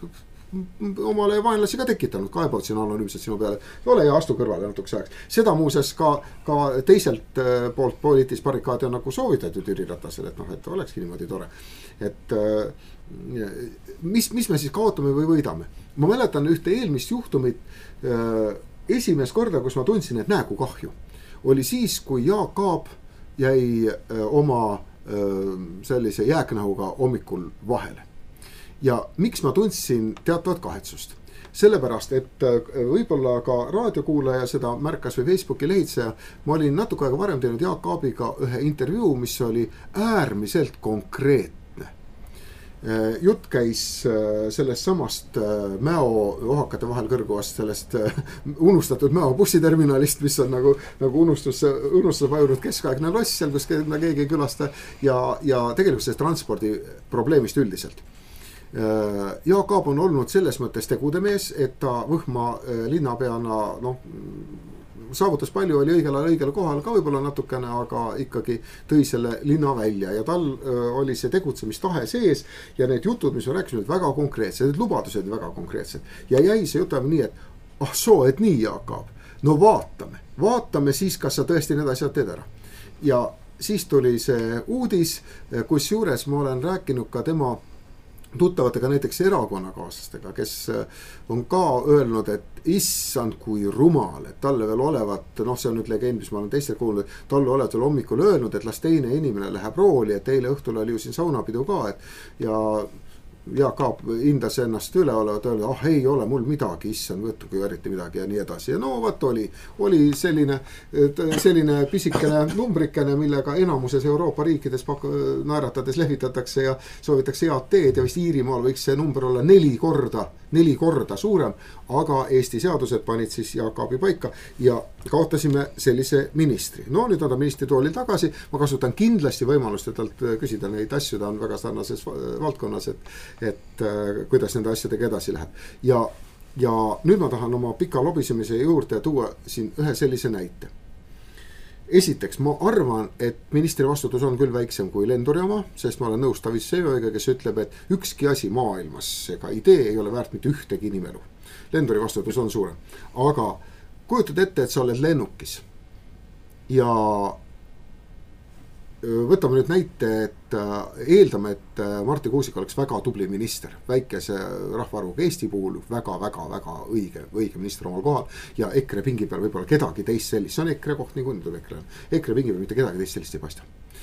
omale vaenlasi ka tekitanud, kaebavad siin anonüümselt sinu peale. Ole ja astu kõrvale natuks ajaks. Seda muuses ka teiselt poolt poliitilist barrikaadi on nagu soovitatud Jüri Ratasele, et olekski niimoodi tore. Et mis me siis kaotame või võidame? Ma mäletan ühte eelmist juhtumit esimest korda, kus ma tundsin, et näegu kahju. Oli siis, kui Jaak Aab jäi oma sellise jääknahuga hommikul vahele. Ja miks ma tundsin teatavat kahetsust? Sellepärast, et võib-olla ka raadiokuulaja seda märkas või Facebooki lehitseja, ma olin natuke aega varem teinud Jaak Aabiga ühe intervjuu, mis oli äärmiselt konkreetne. Jutt käis sellest samast Mäo ohakate vahel kõrguvast sellest unustatud Mäo bussiterminalist, mis on nagu unustusele vajunud keskaegne loss seal, kus keegi ei külasta ja tegelikult sellest transpordi probleemist üldiselt. Jaak Aab on olnud selles mõttes tegudemees, et ta Võhma linnapeana saavutas palju, oli õigel kohal ka võib-olla natukene, aga ikkagi tõi selle linna välja ja tal oli see tegutsemistahe sees ja need jutud, mis me rääkisime, väga konkreetsed, need lubadused väga konkreetsed ja jäi see jutab nii, et et nii Jaak Aab, no vaatame siis, kas sa tõesti need asjad teed ära. Ja siis tuli see uudis, kus juures ma olen rääkinud ka tema tuttavatega näiteks erakonnakaaslastega, kes on ka öelnud, et issand kui rumal, et talle veel olevat, see on nüüd legend, mis ma olen teistel kuulnud, talle olevat veel hommikul öelnud, et las teine inimene läheb rooli, et eile õhtul oli ju siin saunapidu ka, ja Jaak Aab hindas ennast üle olevat, ei ole mul midagi, issand võttugi eriti midagi ja nii edasi. Ja vaat oli selline pisikene numbrikene, millega enamuses Euroopa riikides naeratades lehvitatakse ja soovitakse head teed ja vist Iirimaal võiks see number olla 4 korda suurem, aga Eesti seadused panid siis Jaak Aabi paika ja kaotasime sellise ministri. Nüüd on ta ministri toolil tagasi, ma kasutan kindlasti võimalust, et talt küsida neid asju, ta on väga sarnases valdkonnas, et kuidas nende asjadega edasi läheb. Ja nüüd ma tahan oma pika lobisemise juurde tuua siin ühe sellise näite. esiteks ma arvan, et ministri vastutus on küll väiksem kui lenduri oma, sest ma olen nõus Tavis Seejoiga, kes ütleb, et ükski asi maailmas ega idee ei ole väärt mitte ühtegi inimelu. Lenduri vastutus on suurem. Aga kujutad ette, et sa oled lennukis ja võtame nüüd näite, et eeldame, et Martti Kuusik oleks väga tubli minister, väikese rahvaarvuga Eesti puhul väga õige minister omal kohal ja EKRE pingi peal võib-olla kedagi teist sellist, see on EKRE koht nii kui nüüd EKRE pingi peal mitte kedagi teist sellist ei paista.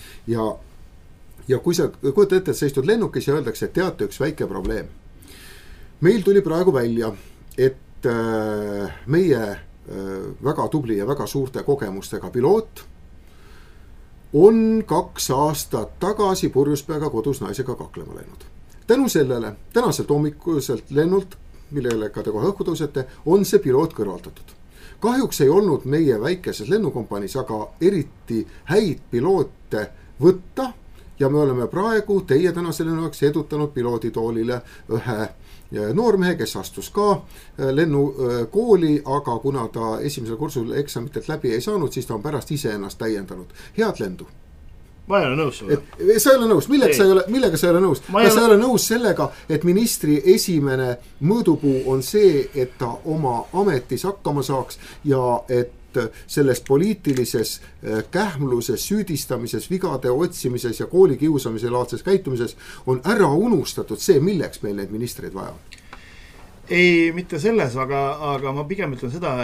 Ja kui sa kujutad ette, et sa istud lennukis ja öeldakse, et teate üks väike probleem. Meil tuli praegu välja, et meie väga tubli ja väga suurte kogemustega piloot on 2 aastat tagasi purjuspeaga kodus naisega kaklema läinud. Tänu sellele, tänaselt hommikuselt lennult, millele ka te kohe õhku tõusete, on see piloot kõrvaldatud. Kahjuks ei olnud meie väikeses lennukompaniis aga eriti häid piloote võtta ja me oleme praegu teie tänasel lennuks edutanud pilooditoolile ühe noormehe, kes astus ka lennukooli, aga kuna ta esimesel kursul eksamitelt läbi ei saanud, siis ta on pärast ise ennast täiendanud. Head lendu. Ma ei ole nõus sulle. Sa ei ole nõus, millega sa ei ole nõus? Kas sa ei ole nõus sellega, et ministri esimene mõõdupuu on see, et ta oma ametis hakkama saaks ja et selles poliitilises kähmluses, süüdistamises, vigade otsimises ja kooli kiusamise laadses käitumises on ära unustatud see, milleks meil neid ministreid vaja? Ei, mitte selles, aga ma pigem ütlen seda,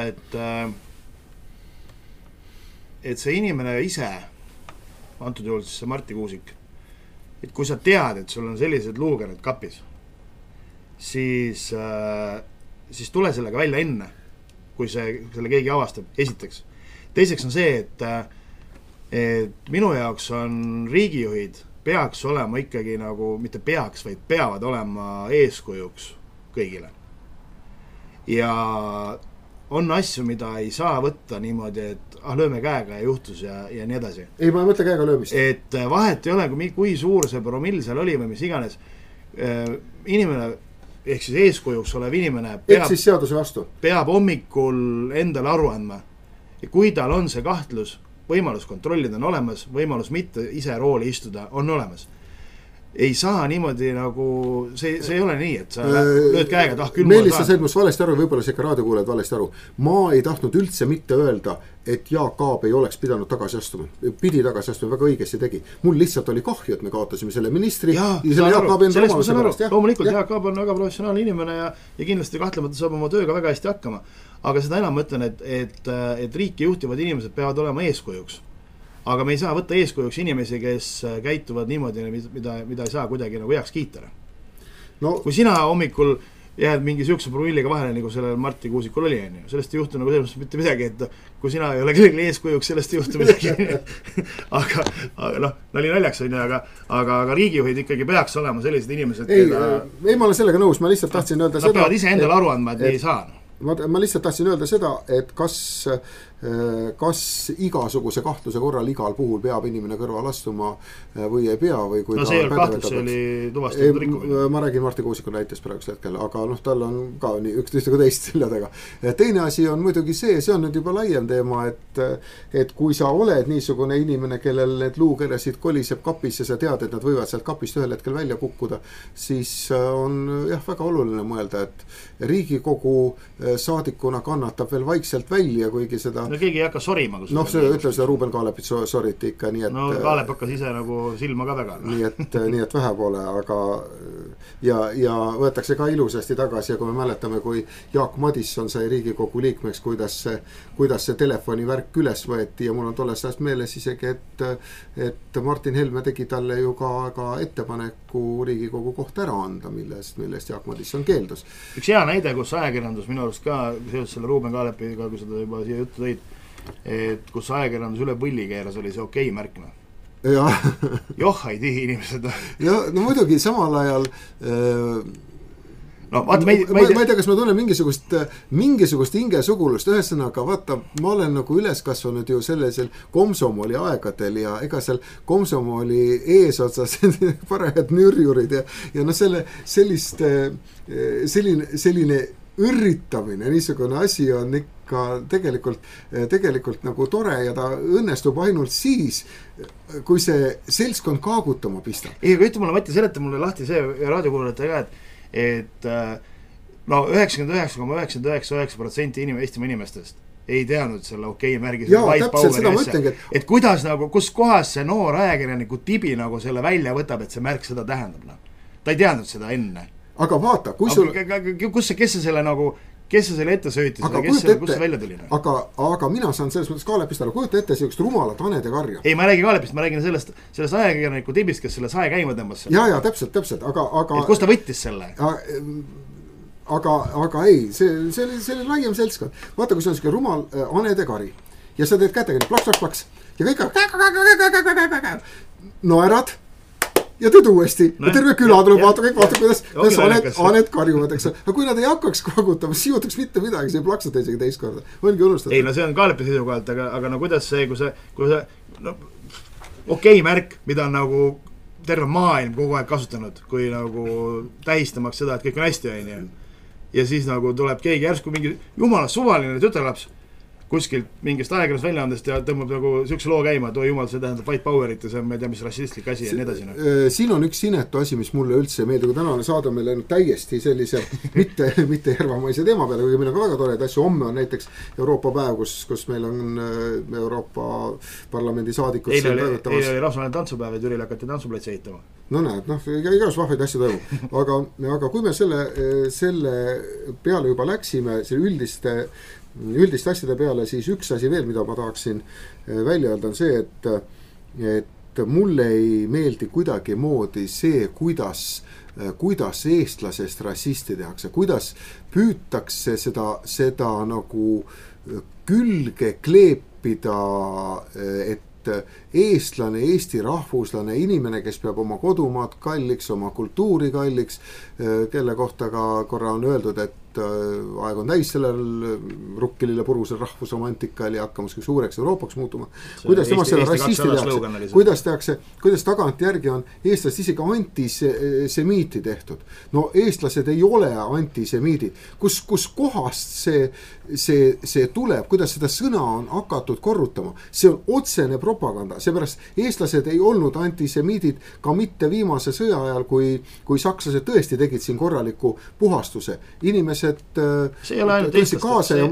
et see inimene ise, antud juhul siis see Martti Kuusik, et kui sa tead, et sul on sellised luugerid kapis, siis tule sellega välja enne, kui selle keegi avastab, esiteks. Teiseks on see, et minu jaoks on riigijuhid peaks olema ikkagi nagu, mitte peaks, vaid peavad olema eeskujuks kõigile. Ja on asju, mida ei saa võtta niimoodi, et lööme käega ja juhtus ja nii edasi. Ei, ma ei mõtle käega löömist. Et vahet ei ole, kui suur see promill seal oli või mis iganes. Inimene ehk siis eeskujuks olev inimene peab hommikul endale aru andma. Ja kui tal on see kahtlus, võimalus kontrollida on olemas, võimalus mitte ise rooli istuda on olemas. Ei saa niimoodi nagu, see ei ole nii, et sa lööd käega küll Meelis, sa said must valesti aru, võib-olla see ka raadiokuulajad valesti aru. Ma ei tahtnud üldse mitte öelda, et Jaak Aab ei oleks pidanud tagasi astuma. Pidi tagasi astuma, väga õigesti tegi. Mul lihtsalt oli kahju, et me kaotasime selle ministri ja selle Jaak Aabi enda omaluse pärast. Loomulikult Jaak Aab on väga professionaalne inimene ja kindlasti kahtlemata saab oma tööga väga hästi hakkama. Aga seda enam mõtlen, et riiki juhtivad inimesed peavad olema eeskujuks. Aga me ei saa võtta eeskujuks inimesi, kes käituvad niimoodi, mida ei saa kuidagi nagu heaks kiita. No, kui sina hommikul jääd mingi sihukese promilliga vahele, nagu sellel Martti Kuusikul oli, sellest ei juhtu nagu selles mitte midagi, et kui sina ei ole kellegi eeskujuks, sellest ei juhtu midagi. aga nali naljaks on, aga riigijuhid ikkagi peaks olema sellised inimesed, ei, ma olen sellega nõus, ma lihtsalt tahtsin öelda seda. Nad peavad ise endale aru andma, et me ei saa. Ma lihtsalt tahtsin öelda seda, et kas igasuguse kahtluse korral igal puhul peab inimene kõrval astuma või ei pea või kui see ei ole kahtlus, see oli tuvastatud rikkumine. Ma räägin Martti Kuusiku näites praegusel hetkel, aga tal on ka nii üks kui teist selja taga. Teine asi on muidugi see on nüüd juba laiem teema, et kui sa oled niisugune inimene, kellel need luukeresid koliseb kapis ja sa tead, et nad võivad sealt kapist ühel hetkel välja kukkuda, siis on väga oluline mõelda, et Riigikogu saadikuna kannatab veel vaikselt välja, kuigi seda keegi ei hakka sorima. See ütleb seda Ruuben Kaalepit soriti ikka, nii et Kaalep hakkas ise nagu silma ka väga. Nii et vähe pole, aga ja võetakse ka ilusasti tagasi ja kui me mäletame, kui Jaak Madisson sai Riigikogu liikmeks, kuidas see telefonivärk üles võeti ja mul on tollest ajast meeles isegi, et Martin Helme tegi talle ju ka ettepaneku Riigikogu kohta ära anda, millest Jaak Madisson keeldus. Üks hea näide, kus ajakirjandus minu arust ka seoses selle Ruuben Kaalepiga, kui seda juba siia juttu tõid, et kus ajakirjandus üle põlli keeras, oli see okei märkna. Joh, ei tihi inimesed. Ja, no muidugi samal ajal ma ei tea, kas ma tunnen mingisugust hingesugulust, ühesõnaga vaata, ma olen nagu üles kasvanud ju sellisel komsomoli aegadel ja ega seal komsomoli eesotsas parajad nürjurid ja selline õrritamine, niisugune asi on ikka tegelikult nagu tore ja ta õnnestub ainult siis, kui see seltskond kaagutama pistab. Ei, aga ütle mulle, Mati, seleta mulle lahti see raadiokuulajate ka, et no 99,999% Eestimaa inimestest ei teadnud selle märgi. Jaa, täpselt seda ma ütlengi. Et kuidas nagu, kus kohas see noor ajakirjaniku tibi nagu selle välja võtab, et see märk seda tähendab. No. Ta ei teadnud seda enne. Aga vaata, kui sul... Kes see selle nagu... Kes see selle ette söötis või kus see välja tuli? Aga mina saan selles mõttes Kaalepist aru. Kujuta ette sellist rumalat Hanede Karja. Ei, ma räägin Kaalepist, ma räägin sellest ajakirjaniku tibist, kes selle sae käima tõmbas. Ja, täpselt. Aga... Et kus ta võttis selle? Aga ei, see oli laiem seltskond. Vaata, kui see on selline rumal Hanede Kari. Ja sa teed kätega plaks. Ja kõik naerad. Ja teed uuesti. Ja terve küla tuleb vaata, kõik vaata, kuidas Haned karjuvad, eks. Aga kui nad ei hakkaks kaagutama, siis juhtuks mitte midagi, see ei plaksata isegi teist korda. Ongi unustada. Ei, no see on Kaalepi seisukohalt, aga no kuidas see, kui see no, märk, mida on nagu terve maailm kogu aeg kasutanud, kui nagu tähistamaks seda, et kõik on hästi, on. Ja siis nagu tuleb keegi järsku mingi jumala suvaline tütarlaps kuskilt mingist ajakirjandus väljaandest ja tõmbab nagu siukse loo käima, et jumal, see tähendab white powerit ja see on, ma ei tea, mis rassistlik asi ja nii edasi. Siin on üks sinetu asi, mis mulle üldse meeldib, kui tänane saade on meil läinud täiesti sellise mitte järvamaise teema peale, kuigi meil on ka väga toreid asju. Homme on näiteks Euroopa päev, kus meil on Euroopa Parlamendi saadikud. Eile oli rahvusvaheline tantsupäev ja Türil hakati tantsuplatsi ehitama. No näed, igas vahvaid asju toimub. Aga kui me selle peale juba läksime, see üldiste asjade peale, siis üks asi veel, mida ma tahaksin välja öelda, on see, et mulle ei meeldi kuidagi moodi see, kuidas eestlasest rassisti tehakse, kuidas püütakse seda nagu külge kleepida, et eestlane, Eesti rahvuslane, inimene, kes peab oma kodumaad kalliks, oma kultuuri kalliks, kelle kohta ka korra on öeldud, et aeg on täis sellel rukkilile purusel rahvusromantikal ja hakkamas suureks Euroopaks muutuma. Kuidas tema selle rassisti tehakse? Kuidas tagant järgi on eestlast isegi antisemiiti tehtud? No eestlased ei ole antisemiidid. Kus kohast see tuleb? Kuidas seda sõna on hakatud korrutama? See on otsene propaganda. Seepärast eestlased ei olnud antisemiidid ka mitte viimase sõja ajal, kui sakslased tõesti tegid siin korraliku puhastuse. Inimesed see ei ole ainult eestlastega,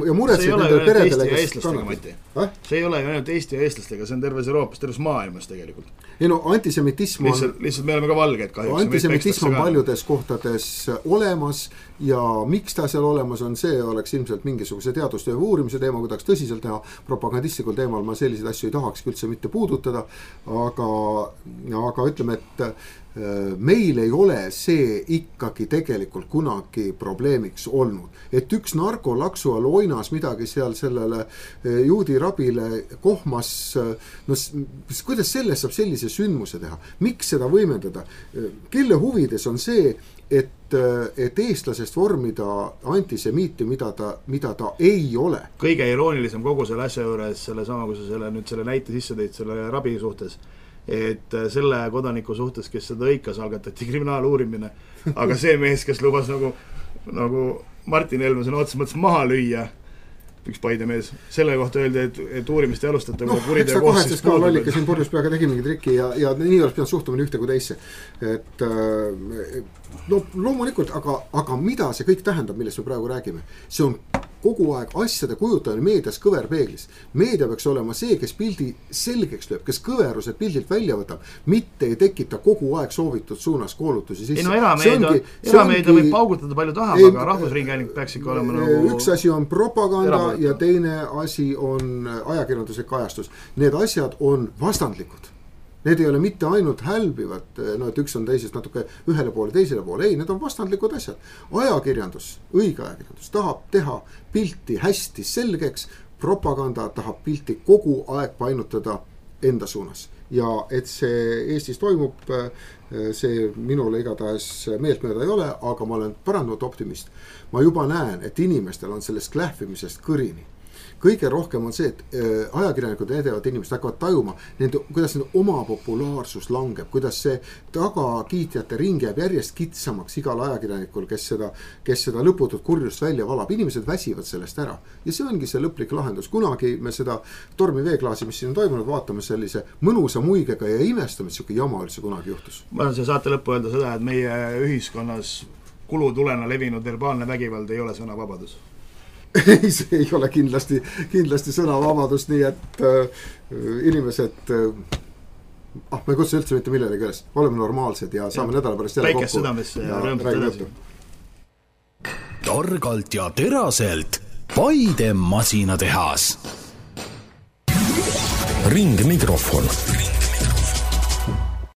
see ei ole ainult Eesti ja eestlastega, see on terves Euroopas, terves maailmas tegelikult. Ei no antisemitism on lihtsalt me oleme ka valged kahjuks. Antisemitism on paljudes kohtades olemas ja miks ta seal olemas on, see oleks ilmselt mingisuguse teadustöö uurimise teema, kui tahaks tõsiselt teha propagandistikul teemal, ma selliseid asju ei tahaks üldse mitte puudutada, aga ütleme, et meil ei ole see ikkagi tegelikult kunagi probleemiks olnud. Et üks narkolaksu all oinas midagi seal sellele juudi rabile kohmas, no kuidas sellest saab sellise sündmuse teha? Miks seda võimendada? Kelle huvides on see, et eestlasest vormida antisemiiti, mida ta ei ole? Kõige iroonilisem kogu selle asja juures, selle sama, kui sa selle näite sisse tõid selle rabi suhtes, et selle kodaniku suhtes, kes seda õikas, algatati kriminaaluurimine, aga see mees, kes lubas nagu Martin Helme sõna otsa mõttes maha lüüa, üks Paide mees, selle kohta öeldi, et uurimist ei alustata. No, eks ta kohestes ka lollike siin purjus peaga tegi mingi triki ja nii oleks pidanud suhtumine ühte kui teisse. Et no loomulikult, aga mida see kõik tähendab, millest me praegu räägime? See on kogu aeg asjade kujutamine meedias kõverpeeglis. Meedia peaks olema see, kes pildi selgeks lööb, kes kõverused pildilt välja võtab, mitte ei tekita kogu aeg soovitud suunas koolutusi sisse. Ei no erameedia võib paugutada palju tahab, aga rahvusringhääling peaks ikka olema nagu... Üks asi on propaganda ja teine asi on ajakirjanduslik kajastus. Need asjad on vastandlikud. Need ei ole mitte ainult hälbivad, no et üks on teisest natuke ühele poole, teisele poole. Ei, need on vastandlikud asjad. Ajakirjandus, õige ajakirjandus tahab teha pilti hästi selgeks, propaganda tahab pilti kogu aeg painutada enda suunas. Ja et see Eestis toimub, see minule igatahes meeltmööda ei ole, aga ma olen parandunud optimist. Ma juba näen, et inimestel on sellest klähvimisest kõrini. kõige rohkem on see, et ajakirjanikud edevad inimesed hakkavad tajuma, kuidas nende oma populaarsus langeb, kuidas see tagakiitjate ring jääb järjest kitsamaks igal ajakirjanikul, kes seda lõputut kurjust välja valab. Inimesed väsivad sellest ära ja see ongi see lõplik lahendus. Kunagi me seda tormi veeklaasi, mis siin on toimunud, vaatame sellise mõnusa muigega ja imestame, et siuke jama üldse kunagi juhtus. Ma olen see saate lõppu öelda seda, et meie ühiskonnas kulutulena levinud verbaalne vägivald ei ole sõnavabadus. Ei, see ei ole kindlasti sõnavabadus, nii et inimesed, ma ei kutsu üldse mitte millelegi üles, oleme normaalsed ja saame nädala pärast jälle kokku. Päikest südamesse ja rõõmsalt edasi. Targalt ja teraselt Paide masinatehas. Ringmikrofon.